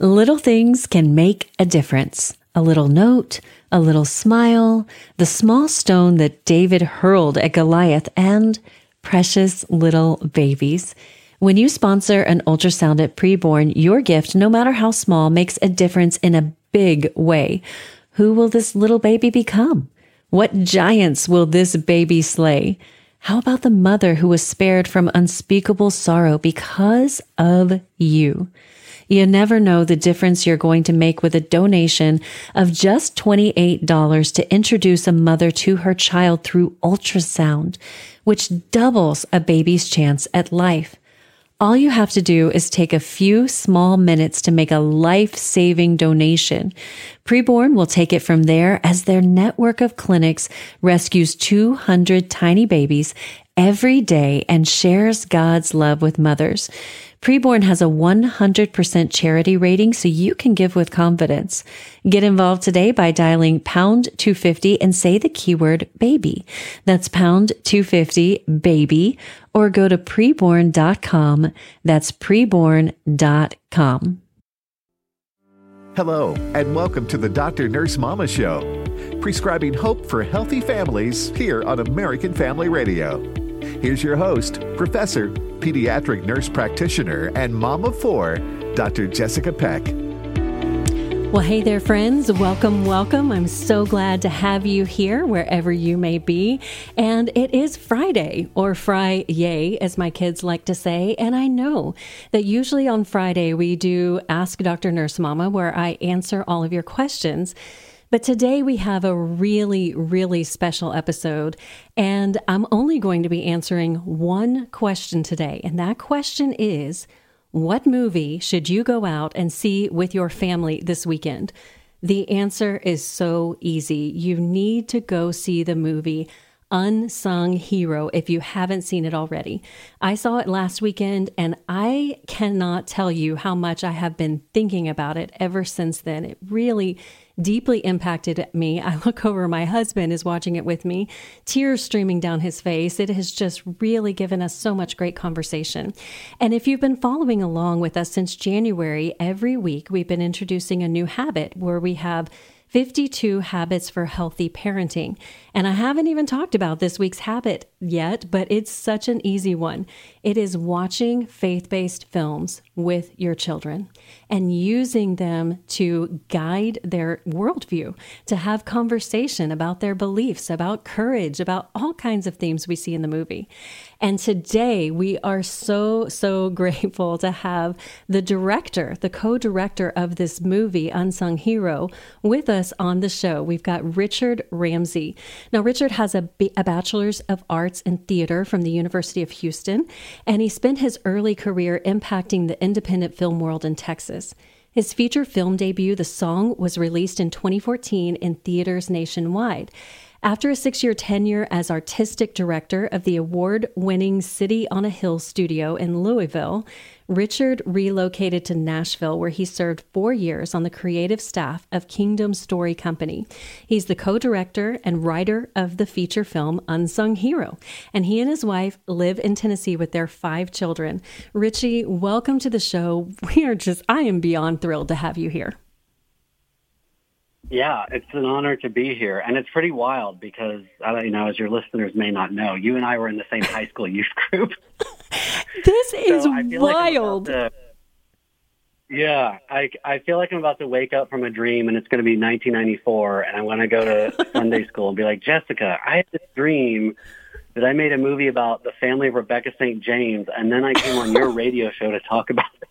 Little things can make a difference. A little note, a little smile, the small stone that David hurled at Goliath, and precious little babies. When you sponsor an ultrasound at Preborn, your gift, no matter how small, makes a difference in a big way. Who will this little baby become? What giants will this baby slay? How about the mother who was spared from unspeakable sorrow because of you? You never know the difference you're going to make with a donation of just $28 to introduce a mother to her child through ultrasound, which doubles a baby's chance at life. All you have to do is take a few small minutes to make a life-saving donation. Preborn will take it from there as their network of clinics rescues 200 tiny babies every day and shares God's love with mothers. Preborn has a 100% charity rating, so you can give with confidence. Get involved today by dialing pound 250 and say the keyword baby. That's pound 250 baby, or go to preborn.com. That's preborn.com. Hello, and welcome to the Dr. Nurse Mama Show, prescribing hope for healthy families here on American Family Radio. Here's your host, Professor, Pediatric Nurse Practitioner, and Mom of 4, Dr. Jessica Peck. Well, hey there, friends. Welcome, welcome. I'm so glad to have you here wherever you may be. And it is Friday, or Fry-yay, as my kids like to say. And I know that usually on Friday we do Ask Dr. Nurse Mama, where I answer all of your questions. But today we have a really, really special episode, and I'm only going to be answering one question today. And that question is, what movie should you go out and see with your family this weekend? The answer is so easy. You need to go see the movie Unsung Hero if you haven't seen it already. I saw it last weekend, and I cannot tell you how much I have been thinking about it ever since then. It really deeply impacted me. I look over, my husband is watching it with me, tears streaming down his face. It has just really given us so much great conversation. And if you've been following along with us since January, every week we've been introducing a new habit where we have 52 habits for healthy parenting. And I haven't even talked about this week's habit yet, but it's such an easy one. It is watching faith-based films with your children and using them to guide their worldview, to have conversation about their beliefs, about courage, about all kinds of themes we see in the movie. And today we are so grateful to have the director, the co-director of this movie, Unsung Hero, with us on the show. We've got Richard Ramsey. Now, Richard has a Bachelor's of Arts in Theater from the University of Houston, and he spent his early career impacting the independent film world in Texas. His feature film debut, The Song, was released in 2014 in theaters nationwide. After a 6-year tenure as artistic director of the award-winning City on a Hill studio in Louisville, Richard relocated to Nashville, where he served 4 years on the creative staff of Kingdom Story Company. He's the co-director and writer of the feature film Unsung Hero, and he and his wife live in Tennessee with their 5 children. Richie, welcome to the show. I am beyond thrilled to have you here. Yeah, it's an honor to be here. And it's pretty wild because, as your listeners may not know, you and I were in the same high school youth group. This is wild. I feel like I'm about to wake up from a dream and it's going to be 1994 and I'm going to go to Sunday school and be like, Jessica, I had this dream that I made a movie about the family of Rebecca St. James, and then I came on your radio show to talk about it.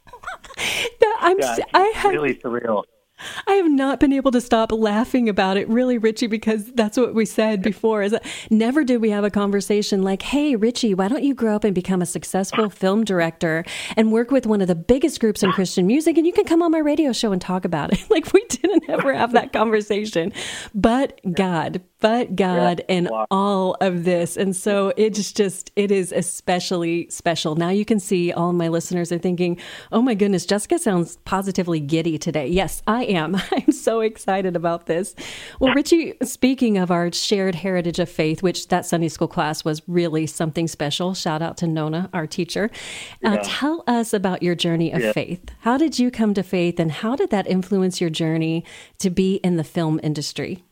Really surreal. I have not been able to stop laughing about it, really, Richie, because that's what we said before. Is that never did we have a conversation like, hey, Richie, why don't you grow up and become a successful film director and work with one of the biggest groups in Christian music, and you can come on my radio show and talk about it. Like, we didn't ever have that conversation. But God and all of this. And so it is especially special. Now you can see all of my listeners are thinking, oh my goodness, Jessica sounds positively giddy today. Yes, I am. I'm so excited about this. Well, Richie, speaking of our shared heritage of faith, which that Sunday school class was really something special. Shout out to Nona, our teacher. Tell us about your journey of faith. How did you come to faith, and how did that influence your journey to be in the film industry?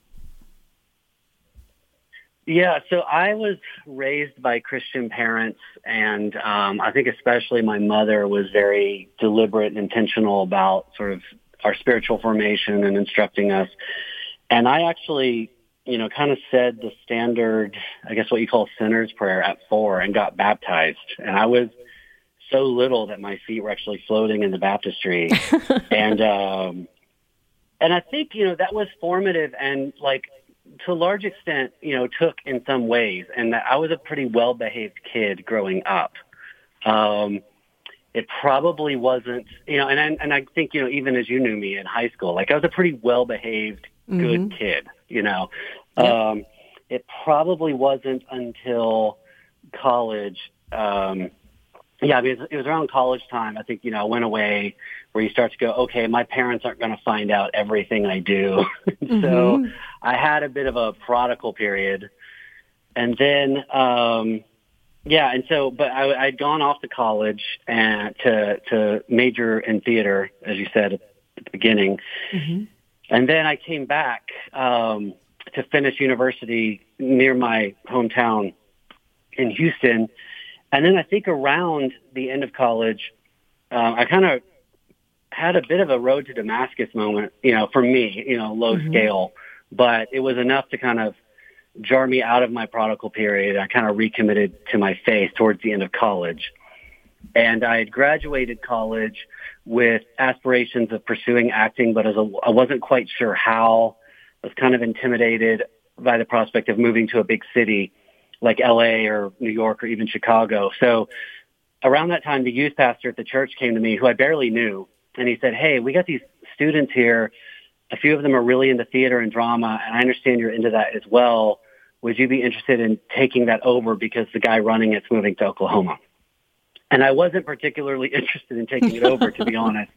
Yeah, so I was raised by Christian parents, and I think especially my mother was very deliberate and intentional about sort of our spiritual formation and instructing us. And I actually, kind of said the standard, I guess what you call sinner's prayer at 4 and got baptized. And I was so little that my feet were actually floating in the baptistry. and I think, that was formative and to a large extent, took in some ways, and that I was a pretty well-behaved kid growing up. It probably wasn't, and I think, even as you knew me in high school, I was a pretty well-behaved, good kid, Yep. It probably wasn't until college, it was around college time. I think, I went away where you start to go, okay, my parents aren't going to find out everything I do. So I had a bit of a prodigal period. And then, but I'd gone off to college and to major in theater, as you said at the beginning. And then I came back to finish university near my hometown in Houston. And then I think around the end of college, I kind of had a bit of a road to Damascus moment, for me, low scale, but it was enough to kind of jar me out of my prodigal period. I kind of recommitted to my faith towards the end of college. And I had graduated college with aspirations of pursuing acting, but I wasn't quite sure how. I was kind of intimidated by the prospect of moving to a big city like LA or New York or even Chicago. So around that time, the youth pastor at the church came to me, who I barely knew, and he said, hey, we got these students here. A few of them are really into theater and drama, and I understand you're into that as well. Would you be interested in taking that over because the guy running it's moving to Oklahoma? And I wasn't particularly interested in taking it over, to be honest.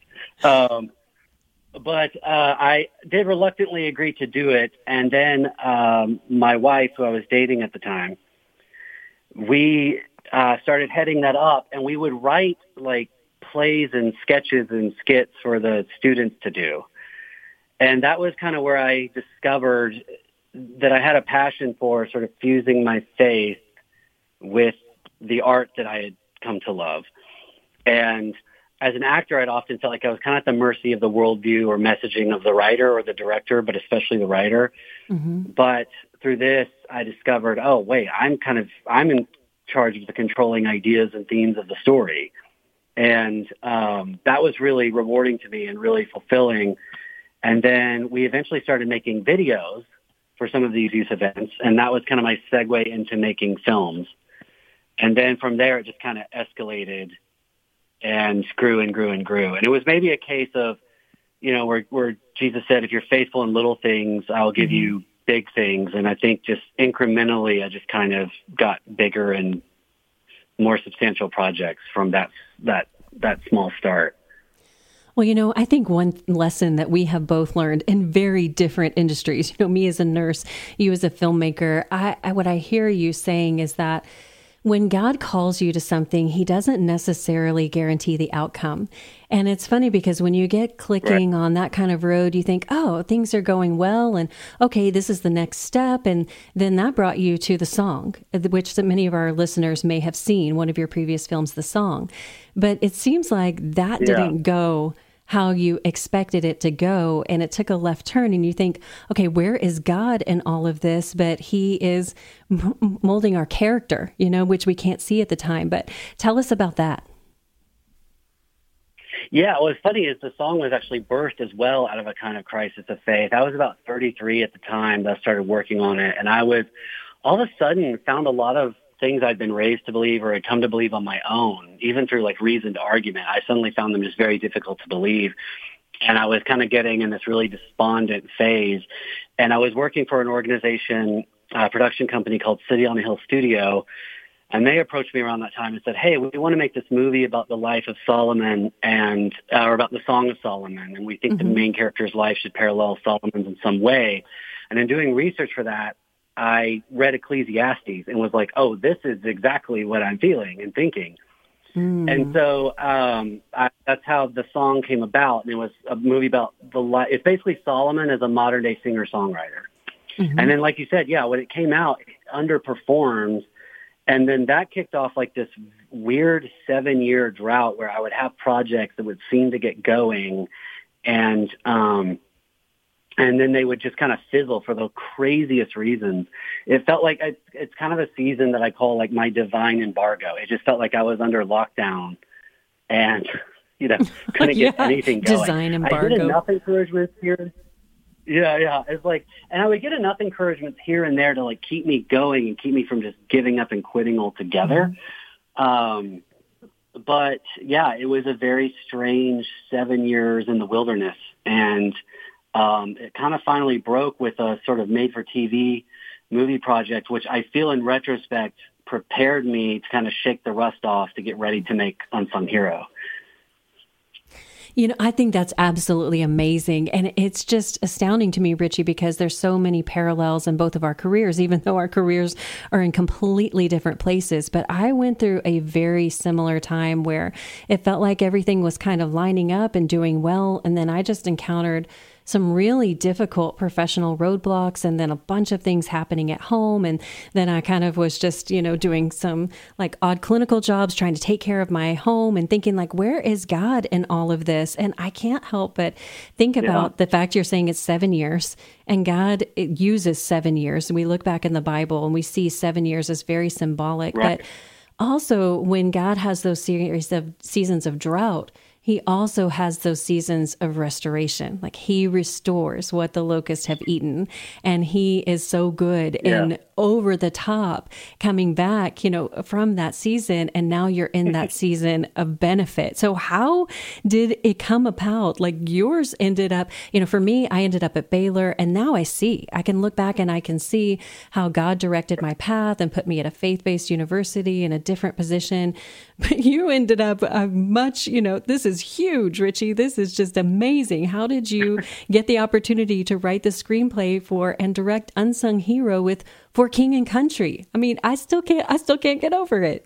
But I did reluctantly agree to do it. And then my wife, who I was dating at the time, we started heading that up, and we would write plays and sketches and skits for the students to do. And that was kind of where I discovered that I had a passion for sort of fusing my faith with the art that I had come to love. And as an actor, I'd often felt like I was kind of at the mercy of the worldview or messaging of the writer or the director, but especially the writer. But through this, I discovered, oh, wait, I'm in charge of the controlling ideas and themes of the story. And that was really rewarding to me and really fulfilling. And then we eventually started making videos for some of these youth events, and that was kind of my segue into making films. And then from there, it just kind of escalated and grew and grew and grew. And it was maybe a case of, where Jesus said, if you're faithful in little things, I'll give you big things. And I think just incrementally, I just kind of got bigger and more substantial projects from that small start. Well, I think one lesson that we have both learned in very different industries, me as a nurse, you as a filmmaker, what I hear you saying is that when God calls you to something, he doesn't necessarily guarantee the outcome. And it's funny because when you get clicking on that kind of road, you think, oh, things are going well, and okay, this is the next step. And then that brought you to The Song, which many of our listeners may have seen, one of your previous films, The Song. But it seems like that didn't go how you expected it to go, and it took a left turn, and you think, okay, where is God in all of this? But he is molding our character, which we can't see at the time. But tell us about that. Yeah, what's funny is The Song was actually birthed as well out of a kind of crisis of faith. I was about 33 at the time that I started working on it, and I was all of a sudden found a lot of things I'd been raised to believe or had come to believe on my own, even through reasoned argument. I suddenly found them just very difficult to believe. And I was kind of getting in this really despondent phase. And I was working for an organization, a production company called City on the Hill Studio. And they approached me around that time and said, hey, we want to make this movie about the life of Solomon and or about the Song of Solomon. And we think the main character's life should parallel Solomon's in some way. And in doing research for that, I read Ecclesiastes and was like, oh, this is exactly what I'm feeling and thinking. And so that's how the song came about. And it was a movie about it's basically Solomon as a modern day singer-songwriter. And then, like you said, when it came out, it underperformed. And then that kicked off like this weird 7-year drought where I would have projects that would seem to get going. And then they would just kind of fizzle for the craziest reasons. It felt like it's kind of a season that I call like my divine embargo. It just felt like I was under lockdown and, couldn't get anything going. Design embargo. I get enough encouragement here. Yeah. It's like, and I would get enough encouragements here and there to like keep me going and keep me from just giving up and quitting altogether. But yeah, it was a very strange 7 years in the wilderness. And it kind of finally broke with a sort of made-for-TV movie project, which I feel in retrospect prepared me to kind of shake the rust off to get ready to make Unsung Hero. I think that's absolutely amazing. And it's just astounding to me, Richie, because there's so many parallels in both of our careers, even though our careers are in completely different places. But I went through a very similar time where it felt like everything was kind of lining up and doing well. And then I just encountered some really difficult professional roadblocks and then a bunch of things happening at home. And then I kind of was just, doing some like odd clinical jobs, trying to take care of my home and thinking like, where is God in all of this? And I can't help but think about the fact you're saying it's 7 years and God uses 7 years. And we look back in the Bible and we see 7 years as very symbolic, right. But also when God has those series of seasons of drought, He also has those seasons of restoration. Like He restores what the locusts have eaten. And He is so good and over the top coming back, from that season. And now you're in that season of benefit. So how did it come about? Like yours ended up, for me, I ended up at Baylor and now I can look back and I can see how God directed my path and put me at a faith-based university in a different position. But you ended up much, this is huge, Richie. This is just amazing. How did you get the opportunity to write the screenplay for and direct Unsung Hero for King and Country? I mean, I still can't get over it.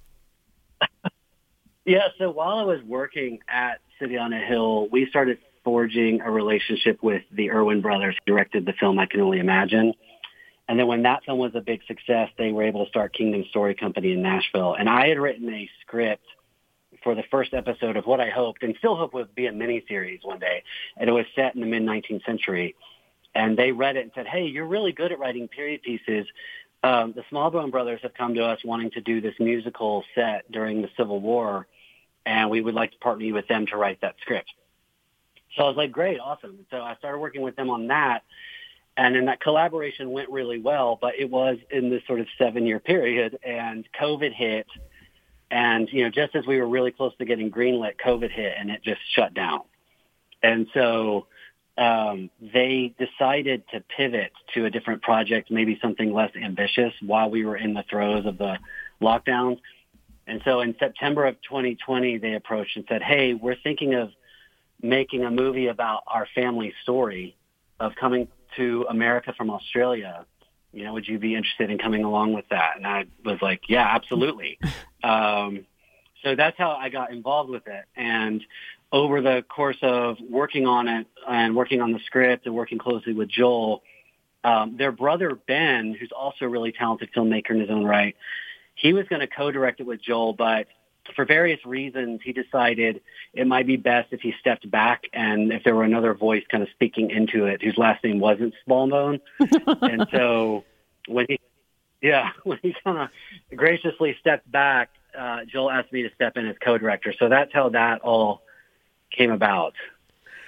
Yeah. So while I was working at City on a Hill, we started forging a relationship with the Erwin brothers who directed the film I Can Only Imagine. And then when that film was a big success, they were able to start Kingdom Story Company in Nashville. And I had written a script for the first episode of what I hoped and still hope would be a miniseries one day. And it was set in the mid-19th century. And they read it and said, hey, you're really good at writing period pieces. The Smallbone brothers have come to us wanting to do this musical set during the Civil War, and we would like to partner you with them to write that script. So I was like, great, awesome. So I started working with them on that. And then that collaboration went really well, but it was in this sort of 7-year period, and COVID hit. And, just as we were really close to getting greenlit, COVID hit, and it just shut down. And so they decided to pivot to a different project, maybe something less ambitious, while we were in the throes of the lockdowns. And so in September of 2020, they approached and said, hey, we're thinking of making a movie about our family story of coming to America from Australia. Would you be interested in coming along with that? And I was like, yeah, absolutely. So that's how I got involved with it. And over the course of working on it and working on the script and working closely with Joel, their brother Ben, who's also a really talented filmmaker in his own right, he was going to co-direct it with Joel, but for various reasons, he decided it might be best if he stepped back and if there were another voice kind of speaking into it, whose last name wasn't Smallbone. And so when he kind of graciously stepped back, Joel asked me to step in as co-director. So that's how that all came about.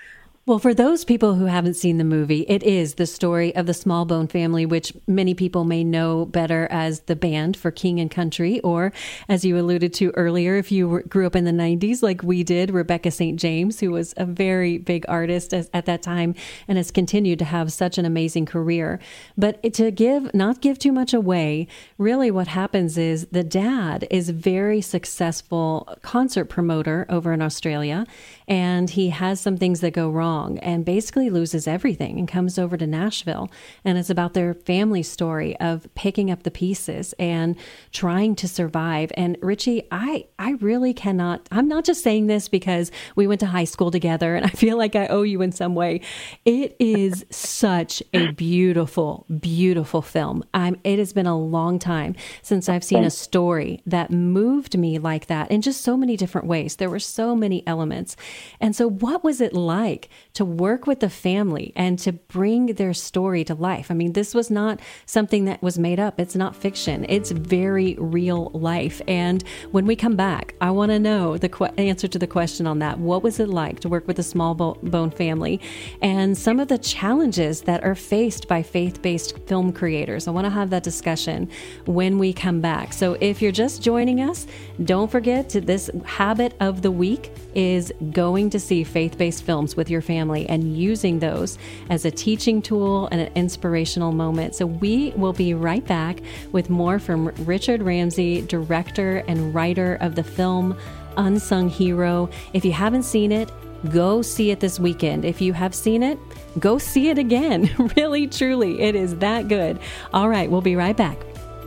Well, for those people who haven't seen the movie, it is the story of the Smallbone family, which many people may know better as the band for King and Country, or as you alluded to earlier, if you grew up in the 90s like we did, Rebecca St. James, who was a very big artist at that time and has continued to have such an amazing career. But to not give too much away, really what happens is the dad is a very successful concert promoter over in Australia, and he has some things that go wrong and basically loses everything and comes over to Nashville. And it's about their family story of picking up the pieces and trying to survive. And Richie, I really cannot, I'm not just saying this because we went to high school together and I feel like I owe you in some way. It is such a beautiful, beautiful film. It has been a long time since I've seen a story that moved me like that in just so many different ways. There were so many elements. And so what was it like to work with the family and to bring their story to life? I mean, this was not something that was made up. It's not fiction. It's very real life. And when we come back, I want to know the answer to the question on that. What was it like to work with a Smallbone family and some of the challenges that are faced by faith-based film creators? I want to have that discussion when we come back. So if you're just joining us, don't forget this habit of the week is going to see faith-based films with your family and using those as a teaching tool and an inspirational moment. So we will be right back with more from Richard Ramsey, director and writer of the film Unsung Hero. If you haven't seen it, go see it this weekend. If you have seen it, go see it again. Really, truly, it is that good. All right, we'll be right back.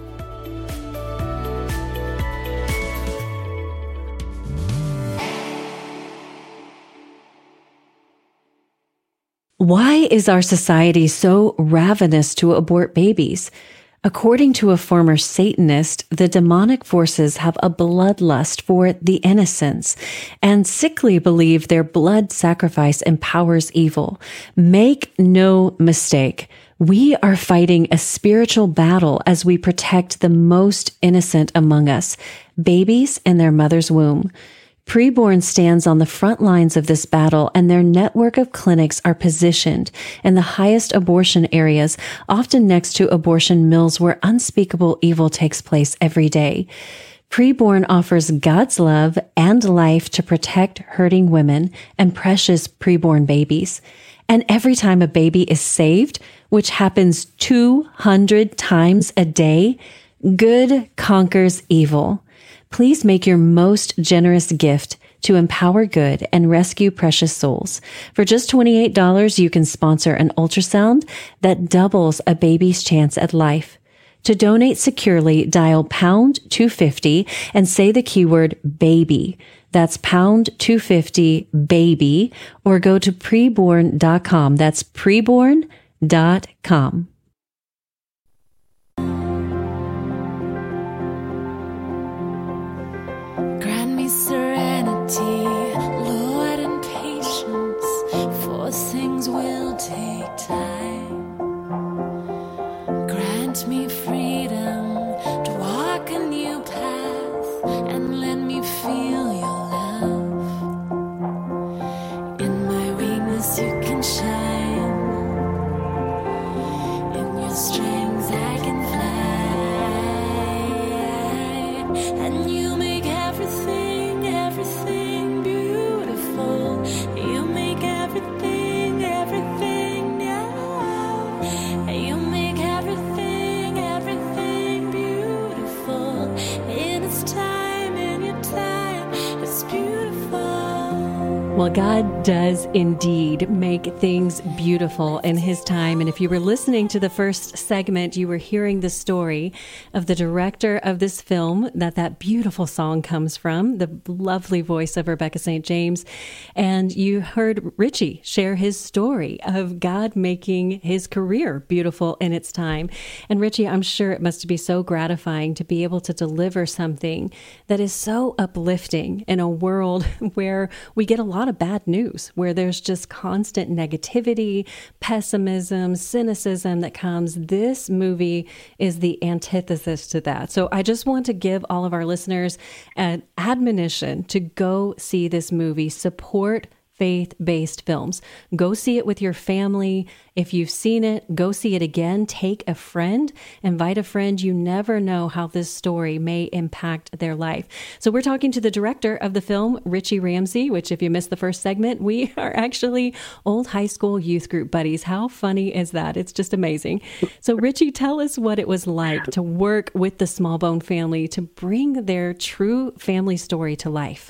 Why is our society so ravenous to abort babies? According to a former Satanist, the demonic forces have a bloodlust for the innocents and sickly believe their blood sacrifice empowers evil. Make no mistake. We are fighting a spiritual battle as we protect the most innocent among us, babies in their mother's womb. Preborn stands on the front lines of this battle, and their network of clinics are positioned in the highest abortion areas, often next to abortion mills where unspeakable evil takes place every day. Preborn offers God's love and life to protect hurting women and precious preborn babies. And every time a baby is saved, which happens 200 times a day, good conquers evil. Please make your most generous gift to empower good and rescue precious souls. For just $28, you can sponsor an ultrasound that doubles a baby's chance at life. To donate securely, dial pound 250 and say the keyword baby. That's pound 250 baby, or go to preborn.com. That's preborn.com. Lord, and patience, for things will take time. Grant me freedom to walk a new path and let me feel your love. In my weakness you can shine, in your strength I can fly, and you make everything beautiful. You make everything now. You make everything beautiful. In its time, in your time, it's beautiful. Well, God does indeed make things beautiful in His time. And if you were listening to the first segment, you were hearing the story of the director of this film that beautiful song comes from, the lovely voice of Rebecca St. James. And you heard Richie share his story of God making his career beautiful in its time. And Richie, I'm sure it must be so gratifying to be able to deliver something that is so uplifting in a world where we get a lot of bad news, where there's just constant negativity, pessimism, cynicism that comes. This movie is the antithesis to that. So I just want to give all of our listeners an admonition to go see this movie, support faith-based films. Go see it with your family. If you've seen it, go see it again. Take a friend, invite a friend. You never know how this story may impact their life. So we're talking to the director of the film, Richie Ramsey, which if you missed the first segment, we are actually old high school youth group buddies. How funny is that? It's just amazing. So Richie, tell us what it was like to work with the Smallbone family to bring their true family story to life.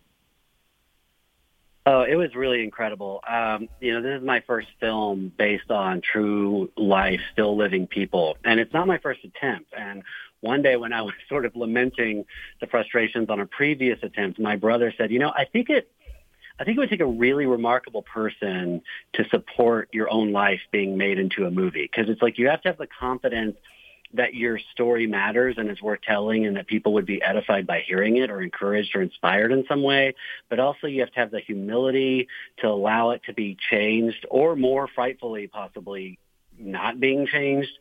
Oh, it was really incredible. This is my first film based on true life, still living people. And it's not my first attempt. And one day when I was sort of lamenting the frustrations on a previous attempt, my brother said, I think it would take a really remarkable person to support your own life being made into a movie. Because it's like you have to have the confidence that your story matters and is worth telling and that people would be edified by hearing it or encouraged or inspired in some way. But also you have to have the humility to allow it to be changed or more frightfully possibly not being changed.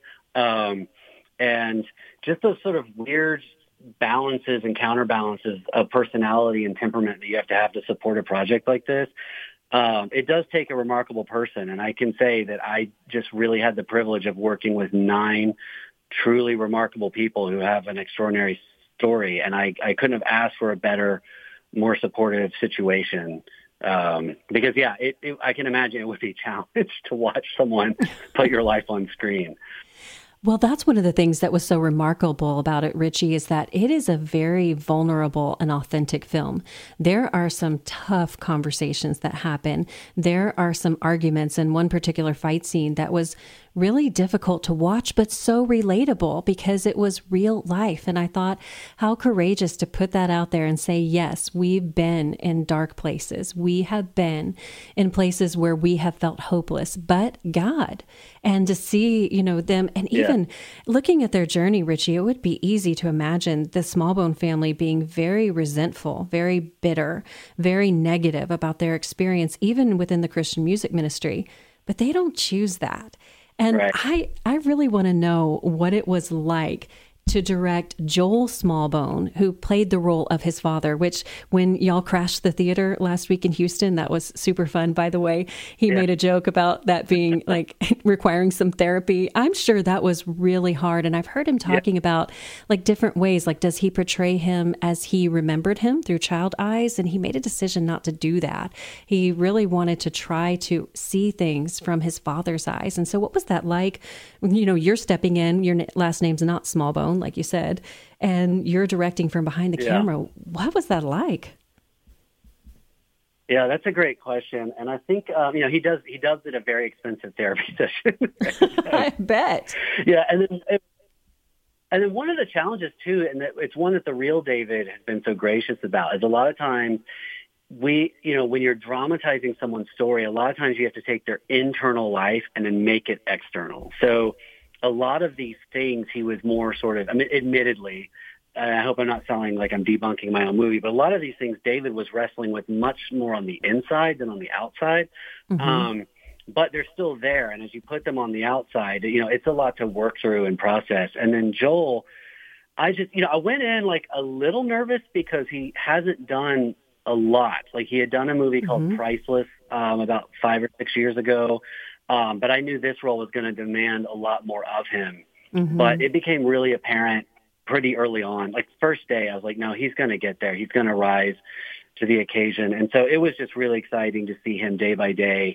And just those sort of weird balances and counterbalances of personality and temperament that you have to support a project like this. It does take a remarkable person. And I can say that I just really had the privilege of working with 9 truly remarkable people who have an extraordinary story. And I couldn't have asked for a better, more supportive situation. Because I can imagine it would be a challenge to watch someone put your life on screen. Well, that's one of the things that was so remarkable about it, Richie, is that it is a very vulnerable and authentic film. There are some tough conversations that happen. There are some arguments in one particular fight scene that was really difficult to watch, but so relatable because it was real life. And I thought, how courageous to put that out there and say, yes, we've been in dark places. We have been in places where we have felt hopeless, but God. And to see, them, and even looking at their journey, Richie, it would be easy to imagine the Smallbone family being very resentful, very bitter, very negative about their experience, even within the Christian music ministry. But they don't choose that. And right. I really want to know what it was like to direct Joel Smallbone, who played the role of his father, which when y'all crashed the theater last week in Houston, that was super fun, by the way. He made a joke about that being like requiring some therapy. I'm sure that was really hard. And I've heard him talking about like different ways, like does he portray him as he remembered him through child eyes? And he made a decision not to do that. He really wanted to try to see things from his father's eyes. And so what was that like? You're stepping in, your last name's not Smallbone, like you said, and you're directing from behind the camera. What was that like? Yeah, that's a great question. And I think, he does it a very expensive therapy session. I bet. Yeah. And then one of the challenges too, and it's one that the real David has been so gracious about, is a lot of times when you're dramatizing someone's story, a lot of times you have to take their internal life and then make it external. So a lot of these things he was more sort of, admittedly, I hope I'm not sounding like I'm debunking my own movie, but a lot of these things David was wrestling with much more on the inside than on the outside. Mm-hmm. But they're still there. And as you put them on the outside, it's a lot to work through and process. And then Joel, I went in like a little nervous because he hasn't done a lot. Like he had done a movie called Priceless about 5 or 6 years ago. But I knew this role was going to demand a lot more of him. Mm-hmm. But it became really apparent pretty early on. Like first day, I was like, no, he's going to get there. He's going to rise to the occasion. And so it was just really exciting to see him day by day,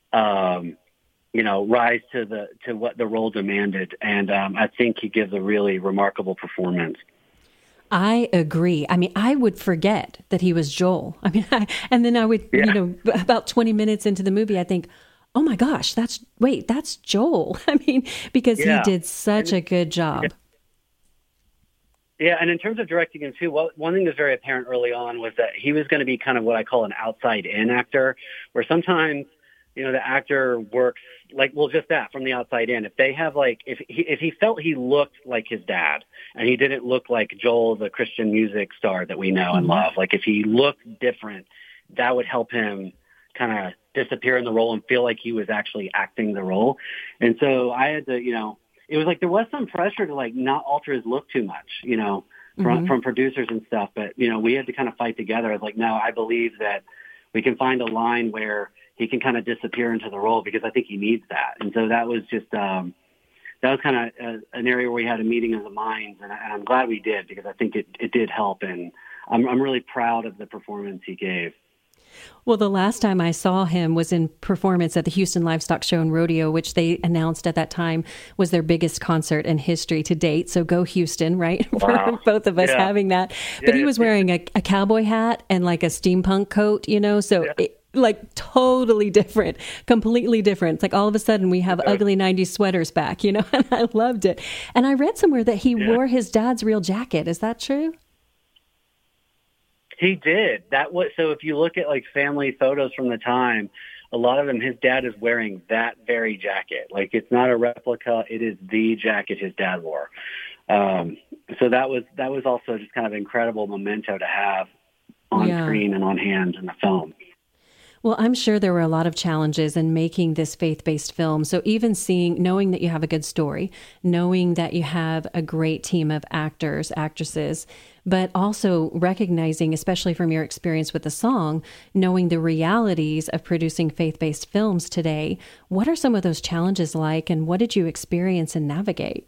rise to what the role demanded. And I think he gives a really remarkable performance. I agree. I would forget that he was Joel. And then I would, about 20 minutes into the movie, I think, oh my gosh, that's Joel. Because he did such a good job. Yeah, and in terms of directing him too, one thing that was very apparent early on was that he was going to be kind of what I call an outside-in actor, where sometimes, the actor works just that, from the outside in. If they have if he felt he looked like his dad and he didn't look like Joel, the Christian music star that we know and love, if he looked different, that would help him kind of disappear in the role and feel like he was actually acting the role. And so I had to, it was there was some pressure to not alter his look too much, from producers and stuff. But, we had to kind of fight together. I was like, no, I believe that we can find a line where he can kind of disappear into the role, because I think he needs that. And so that was just, that was kind of an area where we had a meeting of the minds, and I'm glad we did, because I think it did help. And I'm really proud of the performance he gave. Well, the last time I saw him was in performance at the Houston Livestock Show and Rodeo, which they announced at that time was their biggest concert in history to date. So go Houston, right? Wow. For both of us having that. But he was wearing a cowboy hat and like a steampunk coat, so like totally different, completely different. It's like all of a sudden we have ugly 90s sweaters back, and I loved it. And I read somewhere that he wore his dad's real jacket. Is that true? He did. So if you look at like family photos from the time, a lot of them, his dad is wearing that very jacket. Like, it's not a replica. It is the jacket his dad wore. So that was also just kind of incredible memento to have on screen and on hand in the film. Well, I'm sure there were a lot of challenges in making this faith-based film. So even knowing that you have a good story, knowing that you have a great team of actors, actresses, but also recognizing, especially from your experience with the song, knowing the realities of producing faith-based films today, what are some of those challenges like, and what did you experience and navigate?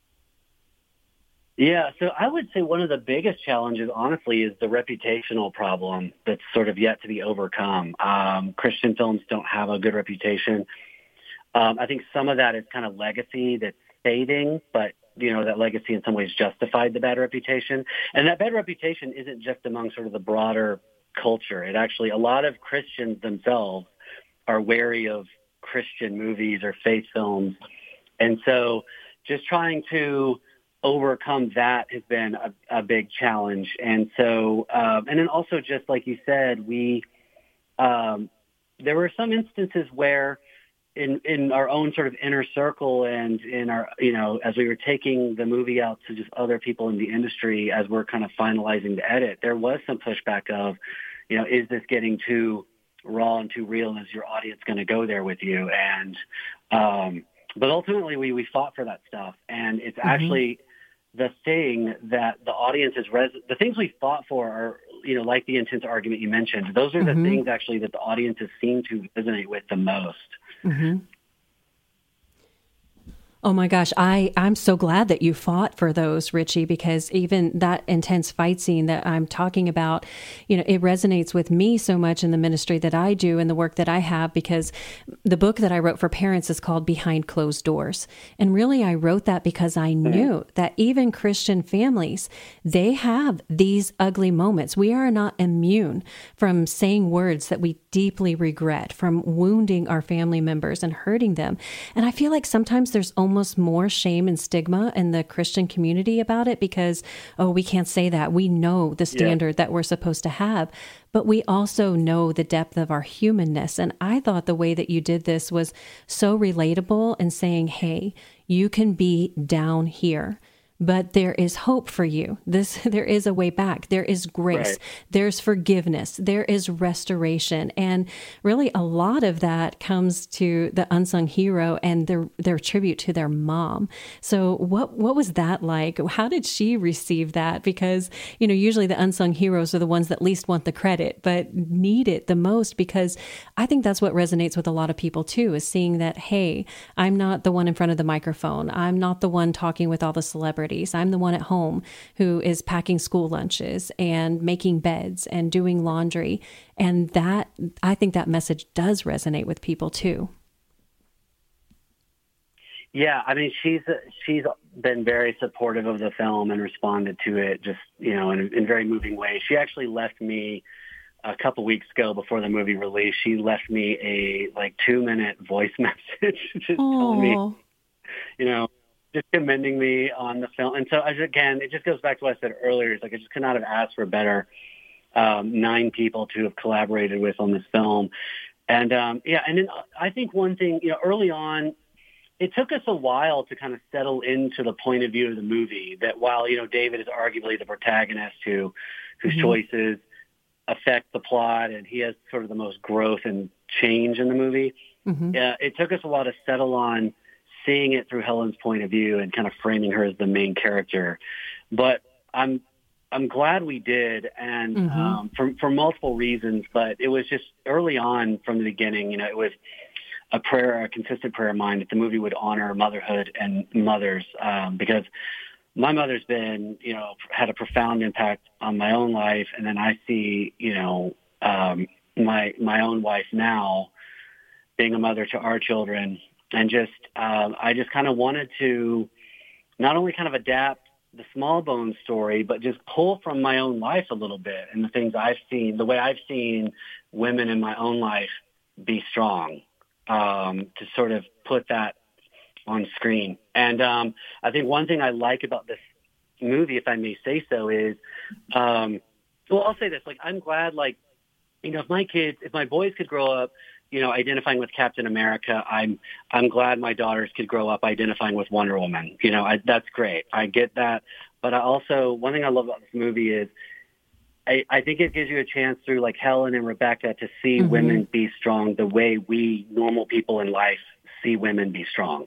Yeah, so I would say one of the biggest challenges, honestly, is the reputational problem that's sort of yet to be overcome. Christian films don't have a good reputation. I think some of that is kind of legacy that's fading, but, that legacy in some ways justified the bad reputation. And that bad reputation isn't just among sort of the broader culture. It actually, a lot of Christians themselves are wary of Christian movies or faith films. And so just trying to overcome that has been a big challenge. And so, and then also, just like you said, there were some instances where in our own sort of inner circle and in our, as we were taking the movie out to just other people in the industry, as we're kind of finalizing the edit, there was some pushback of, is this getting too raw and too real? And is your audience going to go there with you? And, but ultimately we fought for that stuff. And it's actually the thing that the audience is, the things we fought for are, like the intense argument you mentioned, those are the things actually that the audiences seem to resonate with the most. Mm-hmm. Oh my gosh, I'm so glad that you fought for those, Richie, because even that intense fight scene that I'm talking about, it resonates with me so much in the ministry that I do and the work that I have, because the book that I wrote for parents is called Behind Closed Doors. And really, I wrote that because I knew that even Christian families, they have these ugly moments. We are not immune from saying words that we deeply regret, from wounding our family members and hurting them. And I feel like sometimes there's almost more shame and stigma in the Christian community about it because, we can't say that. We know the standard that we're supposed to have, but we also know the depth of our humanness. And I thought the way that you did this was so relatable and saying, hey, you can be down here, but there is hope for you. There is a way back. There is grace. Right. There's forgiveness. There is restoration. And really a lot of that comes to the unsung hero and their tribute to their mom. So what was that like? How did she receive that? Because, usually the unsung heroes are the ones that least want the credit, but need it the most, because I think that's what resonates with a lot of people too, is seeing that, hey, I'm not the one in front of the microphone. I'm not the one talking with all the celebrities. I'm the one at home who is packing school lunches and making beds and doing laundry. And that, I think that message does resonate with people too. Yeah, I mean, she's been very supportive of the film and responded to it just, in very moving ways. She actually left me a couple weeks ago before the movie release. She left me a 2-minute voice message just telling me, just commending me on the film. And so, again, it just goes back to what I said earlier. It's like I just could not have asked for better 9 people to have collaborated with on this film. And, and then I think one thing, early on, it took us a while to kind of settle into the point of view of the movie, that while, David is arguably the protagonist whose choices affect the plot, and he has sort of the most growth and change in the movie, it took us a while to settle on seeing it through Helen's point of view and kind of framing her as the main character. But I'm I'm glad we did, and for multiple reasons. But it was just early on from the beginning. You know, it was a consistent prayer of mine that the movie would honor motherhood and mothers, because my mother's been, you know, had a profound impact on my own life, and then I see, you know, my own wife now being a mother to our children, and just I just kind of wanted to not only kind of adapt the Small Bones story, but just pull from my own life a little bit and the things I've seen, the way I've seen women in my own life be strong, to sort of put that on screen. And I think one thing I like about this movie, if I may say so, is, well, I'll say this, like, I'm glad, like, you know, if my boys could grow up, you know, identifying with Captain America, I'm glad my daughters could grow up identifying with Wonder Woman. You know, that's great. I get that. But I also, one thing I love about this movie is I think it gives you a chance through, like, Helen and Rebecca to see women be strong the way we normal people in life see women be strong.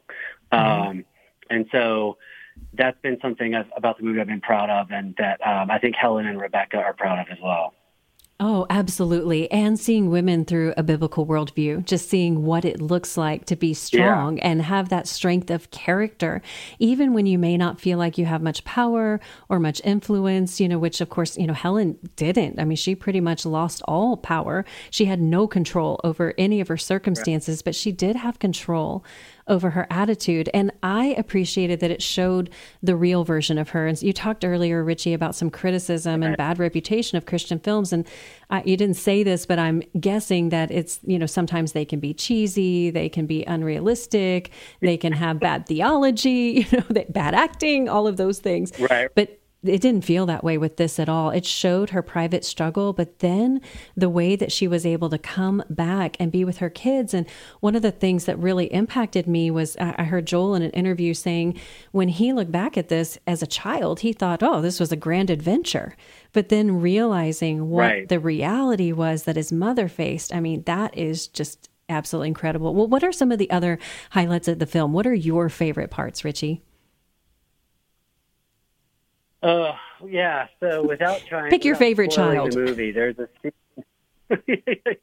And so that's been something about the movie I've been proud of, and that I think Helen and Rebecca are proud of as well. Oh, absolutely. And seeing women through a biblical worldview, just seeing what it looks like to be strong and have that strength of character, even when you may not feel like you have much power or much influence, you know, which of course, you know, Helen didn't. I mean, she pretty much lost all power. She had no control over any of her circumstances, but she did have control over her attitude. And I appreciated that it showed the real version of her. And you talked earlier, Richie, about some criticism and bad reputation of Christian films. And you didn't say this, but I'm guessing that it's, you know, sometimes they can be cheesy, they can be unrealistic, they can have bad theology, you know, bad acting, all of those things. Right. But it didn't feel that way with this at all. It showed her private struggle, but then the way that she was able to come back and be with her kids. And one of the things that really impacted me was I heard Joel in an interview saying when he looked back at this as a child, he thought, oh, this was a grand adventure. But then realizing what the reality was that his mother faced, I mean, that is just absolutely incredible. Well, what are some of the other highlights of the film? What are your favorite parts, Richie? Yeah. So without trying, pick your favorite child. The movie. There's a scene.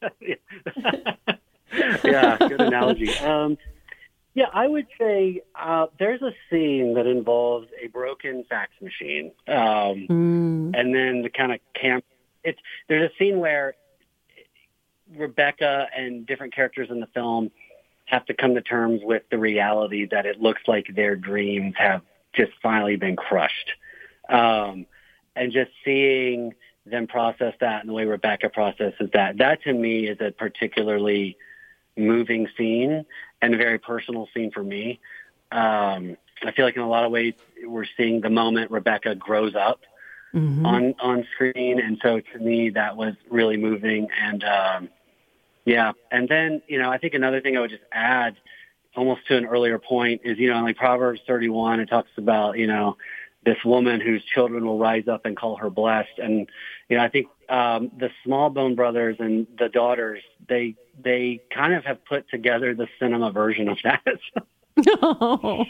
Yeah, good analogy. Yeah, I would say there's a scene that involves a broken fax machine, and then the kind of camp. There's a scene where Rebecca and different characters in the film have to come to terms with the reality that it looks like their dreams have just finally been crushed. And just seeing them process that and the way Rebecca processes that to me is a particularly moving scene and a very personal scene for me. I feel like in a lot of ways we're seeing the moment Rebecca grows up on screen. And so to me, that was really moving. And, yeah. And then, you know, I think another thing I would just add almost to an earlier point is, you know, in like Proverbs 31, it talks about, you know, this woman whose children will rise up and call her blessed. And, you know, I think the Small Bone brothers and the daughters, they kind of have put together the cinema version of that. Oh.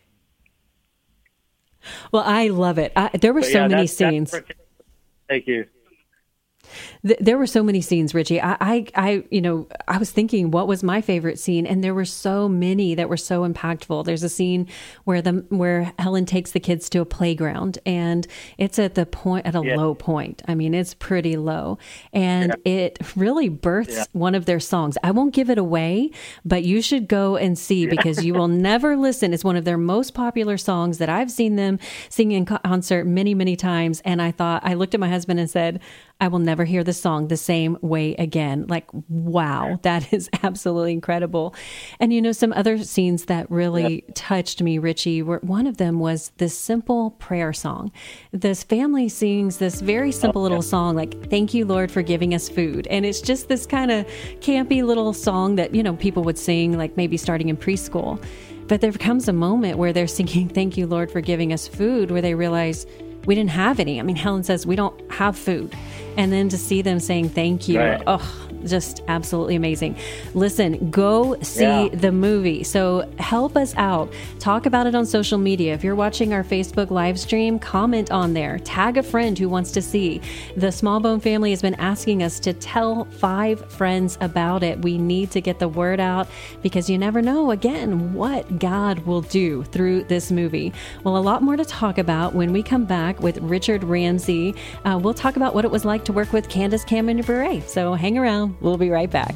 Well, I love it. There were so many scenes. Thank you. There were so many scenes, Richie. I was thinking, what was my favorite scene? And there were so many that were so impactful. There's a scene where Helen takes the kids to a playground, and it's at a low point. I mean, it's pretty low, and it really births one of their songs. I won't give it away, but you should go and see because you will never listen. It's one of their most popular songs that I've seen them sing in concert many, many times. And I looked at my husband and said, I will never hear the song the same way again. Like, wow, that is absolutely incredible. And, you know, some other scenes that really touched me, Richie, one of them was this simple prayer song. This family sings this very simple little song, like, thank you, Lord, for giving us food. And it's just this kind of campy little song that, you know, people would sing, like maybe starting in preschool. But there comes a moment where they're singing, thank you, Lord, for giving us food, where they realize we didn't have any. I mean, Helen says we don't have food. And then to see them saying thank you, just absolutely amazing. Listen, go see the movie. So help us out. Talk about it on social media. If you're watching our Facebook live stream, comment on there. Tag a friend who wants to see. The Smallbone family has been asking us to tell 5 friends about it. We need to get the word out because you never know, again, what God will do through this movie. Well, a lot more to talk about when we come back with Richard Ramsey. We'll talk about what it was like to work with Candace Cameron Bure. So hang around. We'll be right back.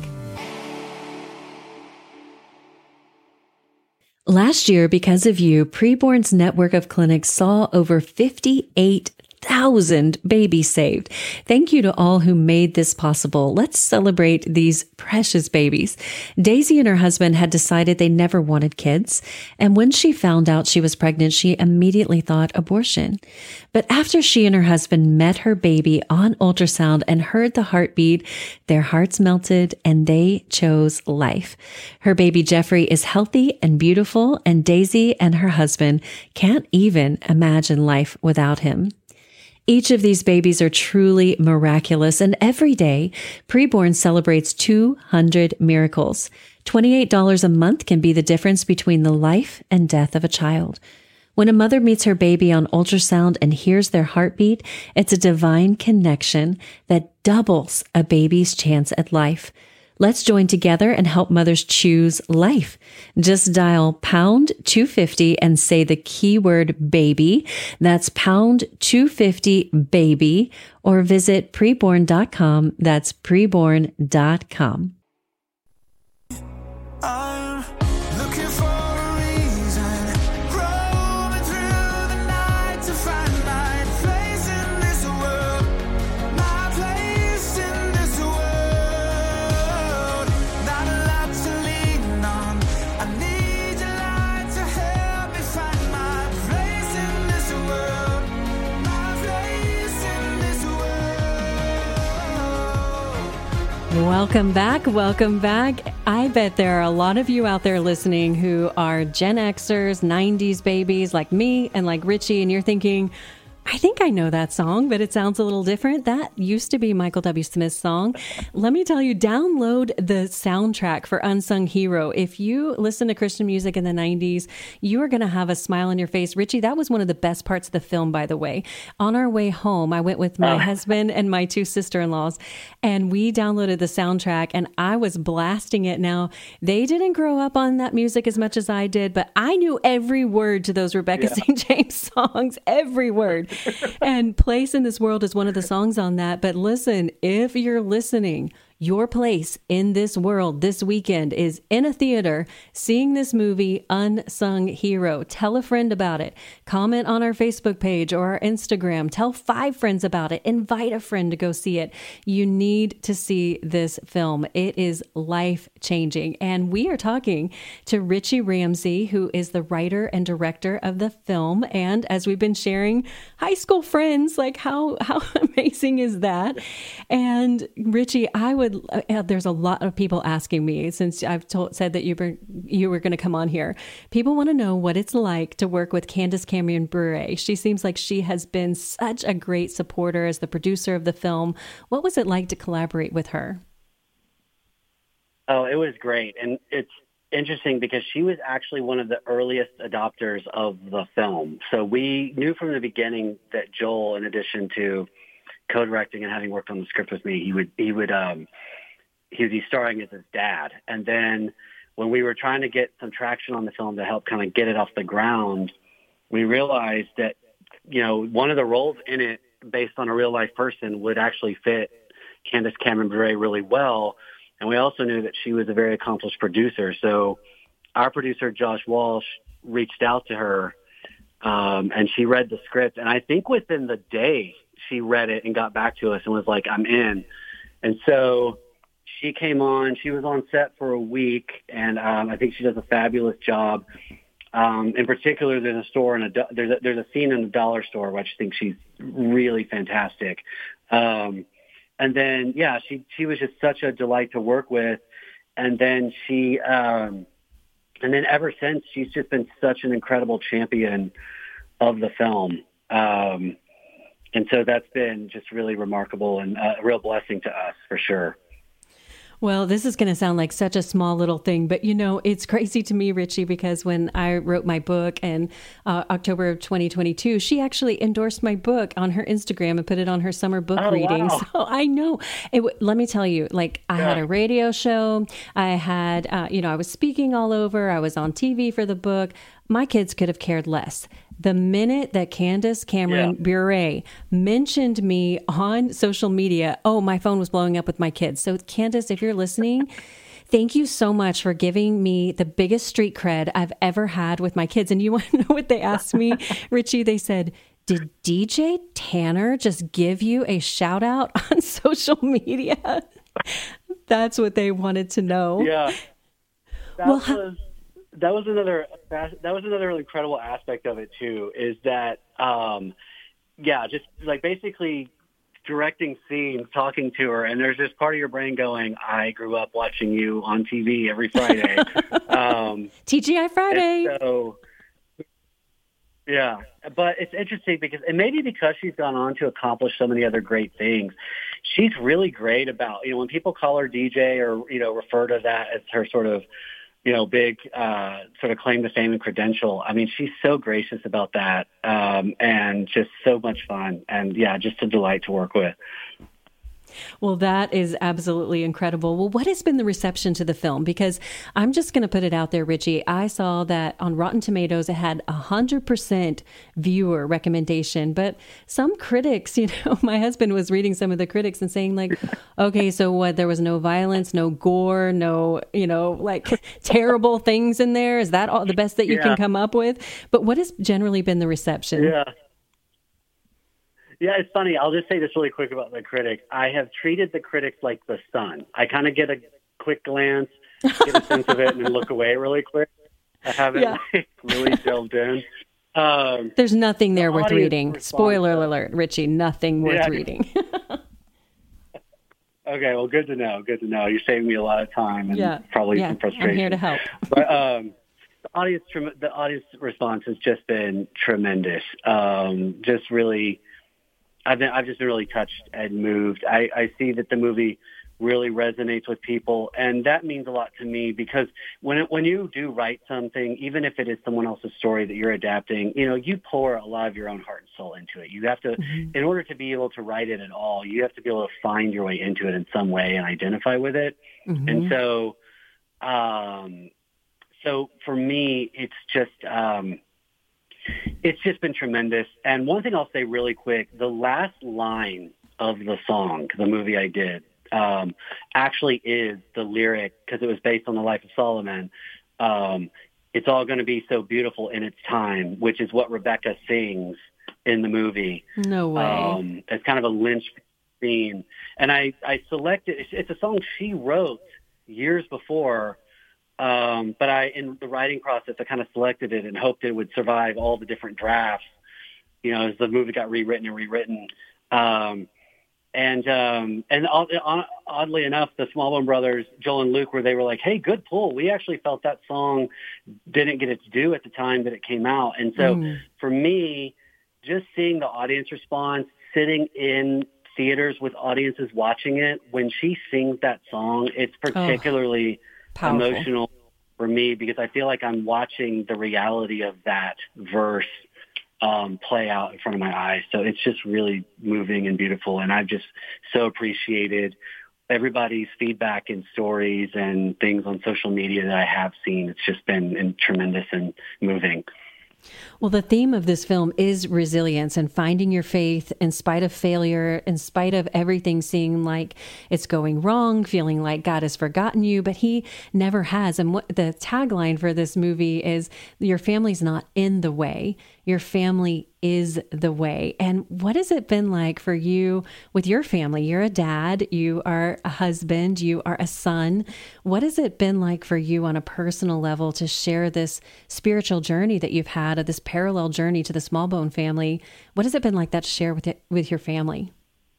Last year, because of you, Preborn's network of clinics saw over 58,000 babies saved. Thank you to all who made this possible. Let's celebrate these precious babies. Daisy and her husband had decided they never wanted kids. And when she found out she was pregnant, she immediately thought abortion. But after she and her husband met her baby on ultrasound and heard the heartbeat, their hearts melted and they chose life. Her baby Jeffrey is healthy and beautiful, and Daisy and her husband can't even imagine life without him. Each of these babies are truly miraculous, and every day, Preborn celebrates 200 miracles. $28 a month can be the difference between the life and death of a child. When a mother meets her baby on ultrasound and hears their heartbeat, it's a divine connection that doubles a baby's chance at life. Let's join together and help mothers choose life. Just dial pound 250 and say the keyword baby. That's pound 250 baby, or visit preborn.com. That's preborn.com. I'm looking for a reason, roaming through the night to find my place in this world, my place in this world. Not a lot to lean on, I need your light to help me find my place in this world, my place in this world. Welcome back. Welcome back. I bet there are a lot of you out there listening who are Gen Xers, 90s babies like me and like Richie, and you're thinking, I think I know that song, but it sounds a little different. That used to be Michael W. Smith's song. Let me tell you, download the soundtrack for Unsung Hero. If you listen to Christian music in the 90s, you are going to have a smile on your face. Richie, that was one of the best parts of the film, by the way. On our way home, I went with my husband and my 2 sister-in-laws, and we downloaded the soundtrack, and I was blasting it. Now, they didn't grow up on that music as much as I did, but I knew every word to those Rebecca St. James songs, every word. And Place in This World is one of the songs on that. But listen, if you're listening, your place in this world this weekend is in a theater seeing this movie, Unsung Hero. Tell a friend about it. Comment on our Facebook page or our Instagram. Tell 5 friends about it. Invite a friend to go see it. You need to see this film. It is life-changing. And we are talking to Richie Ramsey, who is the writer and director of the film. And as we've been sharing, high school friends, like how amazing is that? And Richie, there's a lot of people asking me, since I've said that you were going to come on here. People want to know what it's like to work with Candace Cameron Bure. She seems like she has been such a great supporter as the producer of the film. What was it like to collaborate with her? Oh, it was great. And it's interesting because she was actually one of the earliest adopters of the film. So we knew from the beginning that Joel, in addition to co-directing and having worked on the script with me, he would be starring as his dad. And then when we were trying to get some traction on the film to help kind of get it off the ground, we realized that, one of the roles in it based on a real life person would actually fit Candace Cameron Bure really well. And we also knew that she was a very accomplished producer. So our producer, Josh Walsh, reached out to her, and she read the script. And I think within the day, she read it and got back to us and was like, I'm in. And so she came on. She was on set for a week, and I think she does a fabulous job. In particular, there's a scene in the dollar store where I just think she's really fantastic. And then, she was just such a delight to work with. And then and then ever since, she's just been such an incredible champion of the film. And so that's been just really remarkable and a real blessing to us, for sure. Well, this is going to sound like such a small little thing, but it's crazy to me, Richie, because when I wrote my book in October of 2022, she actually endorsed my book on her Instagram and put it on her summer book reading. Wow. So I know let me tell you, like I had a radio show. I had, I was speaking all over. I was on TV for the book. My kids could have cared less. The minute that Candace Cameron Bure mentioned me on social media, my phone was blowing up with my kids. So Candace, if you're listening, thank you so much for giving me the biggest street cred I've ever had with my kids. And you want to know what they asked me, Richie? They said, did DJ Tanner just give you a shout out on social media? That's what they wanted to know. Yeah. That was another really incredible aspect of it too, is that, just like basically directing scenes, talking to her, and there's this part of your brain going, I grew up watching you on TV every Friday. TGI Friday. So, yeah, but it's interesting because, and maybe because she's gone on to accomplish so many other great things, she's really great about, when people call her DJ or, refer to that as her sort of, big sort of claim to fame and credential. I mean, she's so gracious about that, and just so much fun. And just a delight to work with. Well, that is absolutely incredible. Well, what has been the reception to the film? Because I'm just going to put it out there, Richie. I saw that on Rotten Tomatoes, it had 100% viewer recommendation. But some critics, my husband was reading some of the critics and saying like, okay, so what? There was no violence, no gore, no, like terrible things in there. Is that all the best that you can come up with? But what has generally been the reception? Yeah, it's funny. I'll just say this really quick about the critics. I have treated the critics like the sun. I kind of get a quick glance, get a sense of it, and then look away really quick. I haven't really delved in. There's nothing there worth reading. Response. Spoiler alert, Richie, nothing worth reading. Okay, well, good to know. Good to know. You're saving me a lot of time and probably some frustration. I'm here to help. But the audience response has just been tremendous. Just really, I've just been really touched and moved. I see that the movie really resonates with people, and that means a lot to me because when you do write something, even if it is someone else's story that you're adapting, you pour a lot of your own heart and soul into it. You have to, in order to be able to write it at all, you have to be able to find your way into it in some way and identify with it. And so, so for me, it's just been tremendous. And one thing I'll say really quick, the last line of the song, the movie I did, actually is the lyric, because it was based on the life of Solomon. It's all going to be so beautiful in its time, which is what Rebecca sings in the movie. No way. It's kind of a lynch scene. And I selected, it's a song she wrote years before, but in the writing process, I kind of selected it and hoped it would survive all the different drafts, as the movie got rewritten and rewritten. And oddly enough, the Smallbone brothers, Joel and Luke, they were like, hey, good pull. We actually felt that song didn't get its due at the time that it came out. And so for me, just seeing the audience response, sitting in theaters with audiences watching it, when she sings that song, it's particularly emotional for me because I feel like I'm watching the reality of that verse play out in front of my eyes. So it's just really moving and beautiful. And I've just so appreciated everybody's feedback and stories and things on social media that I have seen. It's just been tremendous and moving. Well, the theme of this film is resilience and finding your faith in spite of failure, in spite of everything seeming like it's going wrong, feeling like God has forgotten you, but he never has. And what the tagline for this movie is, your family's not in the way. Your family is the way. And what has it been like for you with your family? You're a dad, you are a husband, you are a son. What has it been like for you on a personal level to share this spiritual journey that you've had, this parallel journey to the Smallbone family? What has it been like that to share with your family?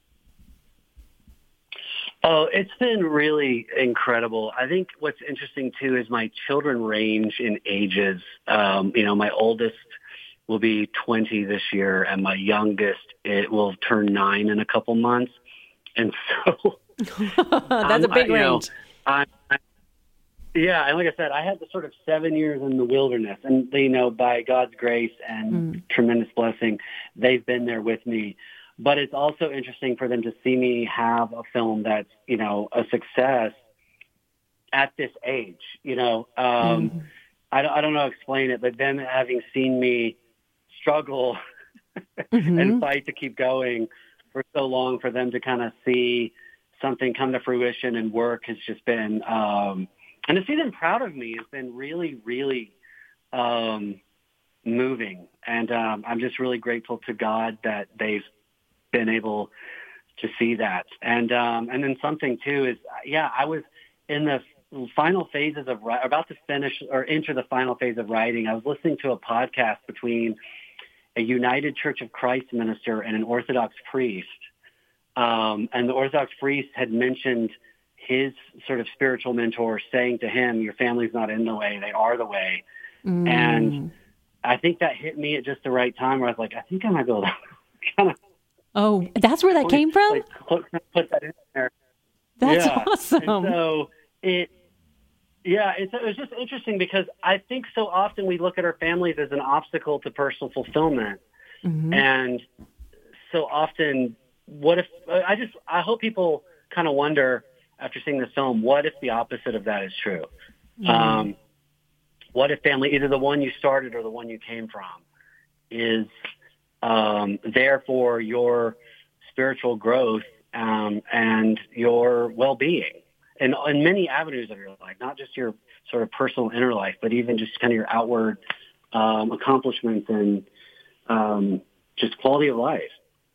Oh, it's been really incredible. I think what's interesting too is my children range in ages. My oldest will be 20 this year, and my youngest, it will turn 9 in a couple months. And so that's a big range. I Yeah, and like I said, I had the sort of 7 years in the wilderness, and by God's grace and tremendous blessing, they've been there with me. But it's also interesting for them to see me have a film that's a success at this age. I don't know how to explain it, but them having seen me struggle and fight to keep going for so long, for them to kind of see something come to fruition and work has just been. And to see them proud of me has been really, really moving. And I'm just really grateful to God that they've been able to see that. And then something, too, is, I was in the final phases of about to finish or enter the final phase of writing. I was listening to a podcast between a United Church of Christ minister and an Orthodox priest. And the Orthodox priest had mentioned his sort of spiritual mentor saying to him, your family's not in the way, they are the way. And I think that hit me at just the right time where I was like, I think I might go kind of. Oh, that's where that came from? Put that in there. That's awesome. And so it was just interesting because I think so often we look at our families as an obstacle to personal fulfillment. And so often, I hope people kind of wonder, after seeing this film, what if the opposite of that is true? What if family, either the one you started or the one you came from, is there for your spiritual growth and your well-being in many avenues of your life, not just your sort of personal inner life, but even just kind of your outward accomplishments and just quality of life.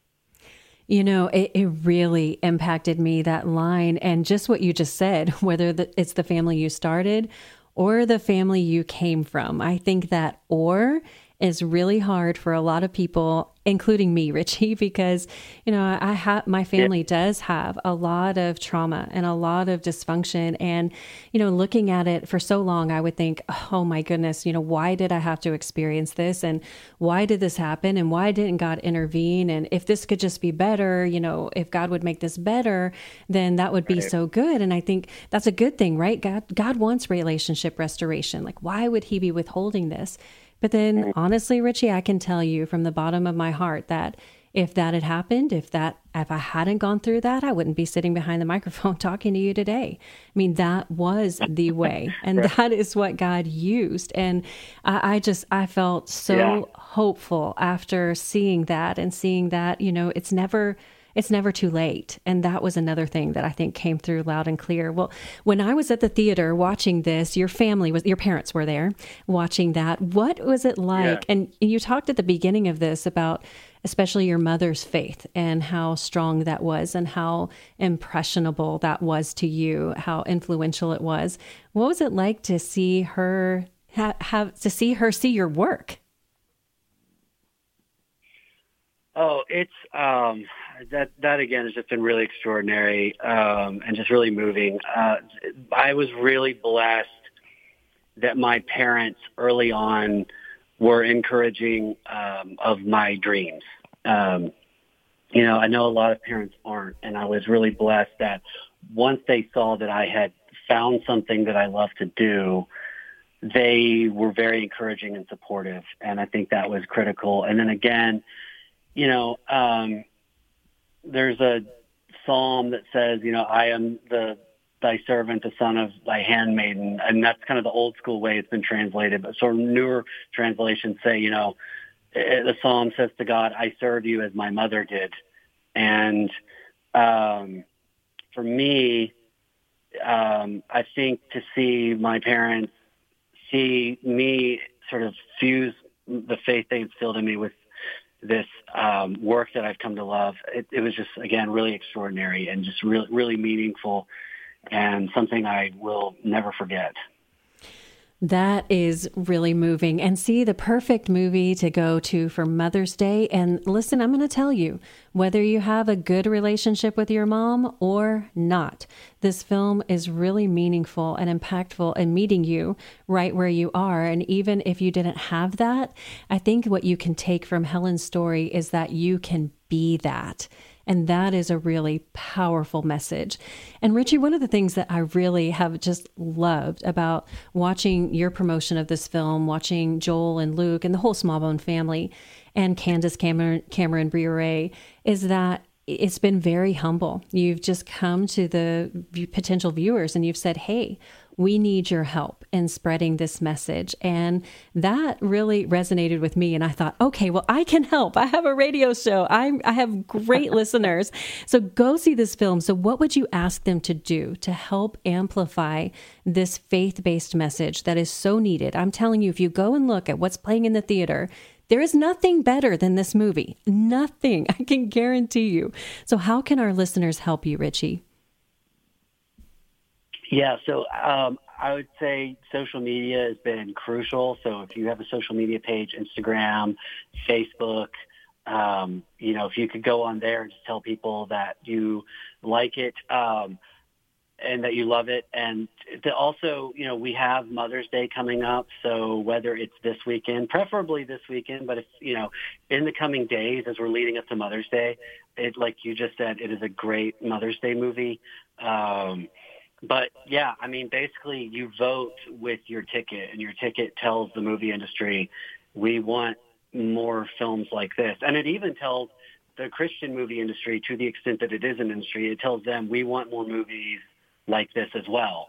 It really impacted me, that line, and just what you just said, whether it's the family you started or the family you came from. I think that is really hard for a lot of people, including me, Richie, because, my family does have a lot of trauma and a lot of dysfunction. And, looking at it for so long, I would think, oh my goodness, why did I have to experience this? And why did this happen? And why didn't God intervene? And if this could just be better, if God would make this better, then that would be so good. And I think that's a good thing, right? God wants relationship restoration. Like, why would he be withholding this? But then honestly, Richie, I can tell you from the bottom of my heart that if that had happened, if I hadn't gone through that, I wouldn't be sitting behind the microphone talking to you today. I mean, that was the way, and that is what God used. And I felt so hopeful after seeing that, it's never too late. And that was another thing that I think came through loud and clear. Well, when I was at the theater watching this, your parents were there watching that. What was it like? Yeah. And you talked at the beginning of this about especially your mother's faith and how strong that was and how impressionable that was to you, how influential it was. What was it like to see her see your work? Oh, it's that again has just been really extraordinary and just really moving. I was really blessed that my parents early on were encouraging of my dreams. I know a lot of parents aren't, and I was really blessed that once they saw that I had found something that I love to do, they were very encouraging and supportive, and I think that was critical. And then again, there's a psalm that says, I am thy servant, the son of thy handmaiden. And that's kind of the old school way it's been translated. But sort of newer translations say, the psalm says to God, I serve you as my mother did. And for me, I think to see my parents see me sort of fuse the faith they instilled in me with this work that I've come to love, it was just, again, really extraordinary and just really, really meaningful and something I will never forget. That is really moving. And see, the perfect movie to go to for Mother's Day. And listen, I'm going to tell you, whether you have a good relationship with your mom or not, this film is really meaningful and impactful in meeting you right where you are. And even if you didn't have that, I think what you can take from Helen's story is that you can be that. And that is a really powerful message. And Richie, one of the things that I really have just loved about watching your promotion of this film, watching Joel and Luke and the whole Smallbone family and Candace Cameron Bure, is that it's been very humble. You've just come to the potential viewers and you've said, hey, we need your help in spreading this message. And that really resonated with me. And I thought, okay, well, I can help. I have a radio show. I have great listeners. So go see this film. So what would you ask them to do to help amplify this faith-based message that is so needed? I'm telling you, if you go and look at what's playing in the theater, there is nothing better than this movie. Nothing. I can guarantee you. So how can our listeners help you, Richie? Yeah, so I would say social media has been crucial. So if you have a social media page, Instagram, Facebook, if you could go on there and just tell people that you like it and that you love it. And also, we have Mother's Day coming up. So whether it's this weekend, preferably this weekend, but if, in the coming days as we're leading up to Mother's Day, like you just said, it is a great Mother's Day movie. But yeah, I mean, basically you vote with your ticket, and your ticket tells the movie industry, we want more films like this. And it even tells the Christian movie industry, to the extent that it is an industry, it tells them we want more movies like this as well.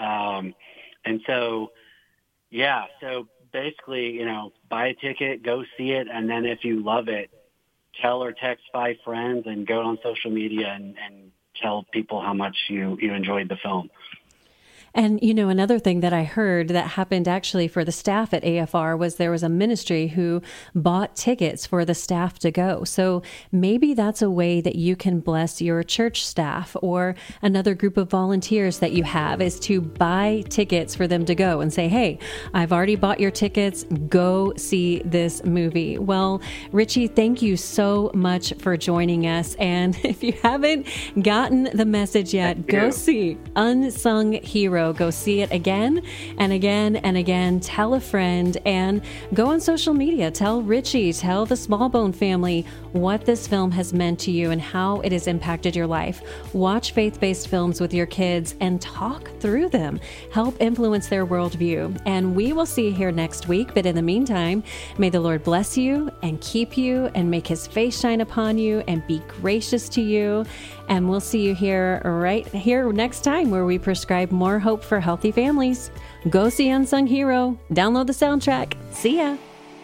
And so, yeah, so basically, buy a ticket, go see it. And then if you love it, tell or text 5 friends and go on social media and tell people how much you enjoyed the film. And, another thing that I heard that happened actually for the staff at AFR was there was a ministry who bought tickets for the staff to go. So maybe that's a way that you can bless your church staff or another group of volunteers that you have, is to buy tickets for them to go and say, hey, I've already bought your tickets. Go see this movie. Well, Richie, thank you so much for joining us. And if you haven't gotten the message yet, go see Unsung Hero. Go see it again and again and again. Tell a friend and go on social media. Tell Richie, tell the Smallbone family what this film has meant to you and how it has impacted your life. Watch faith-based films with your kids and talk through them. Help influence their worldview. And we will see you here next week. But in the meantime, may the Lord bless you and keep you and make his face shine upon you and be gracious to you. And we'll see you here right here next time, where we prescribe more hope for healthy families. Go see Unsung Hero. Download the soundtrack. See ya.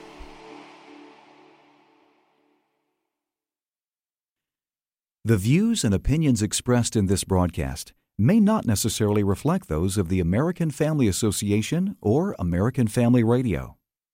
The views and opinions expressed in this broadcast may not necessarily reflect those of the American Family Association or American Family Radio.